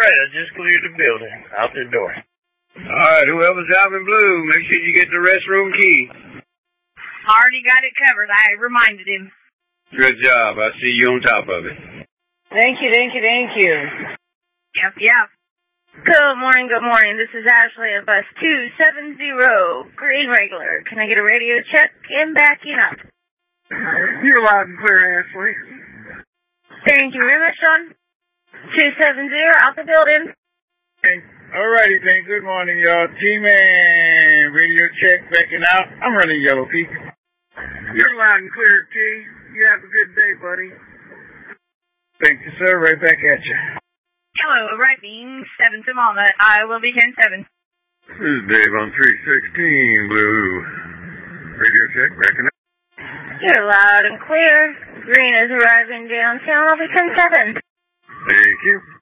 right, I just cleared the building. Out the door. All right, whoever's driving blue, make sure you get the restroom key. Already got it covered. I reminded him. Good job. I see you on top of it. Thank you. Yep. Good morning. This is Ashley at bus 270, green regular. Can I get a radio check and backing up? You're loud and clear, Ashley. Thank you very much, Sean. 270, out the building. Hey, alrighty, then. Good morning, y'all. T-Man, radio check, backing out. I'm running Yellow Peak. You're loud and clear, T. You have a good day, buddy. Thank you, sir. Right back at you. Hello, arriving 7 to Mama. I will be 10-7. This is Dave on 316 Blue. Radio check, backing up. You're loud and clear. Green is arriving downtown. I'll be 10-7. Thank you.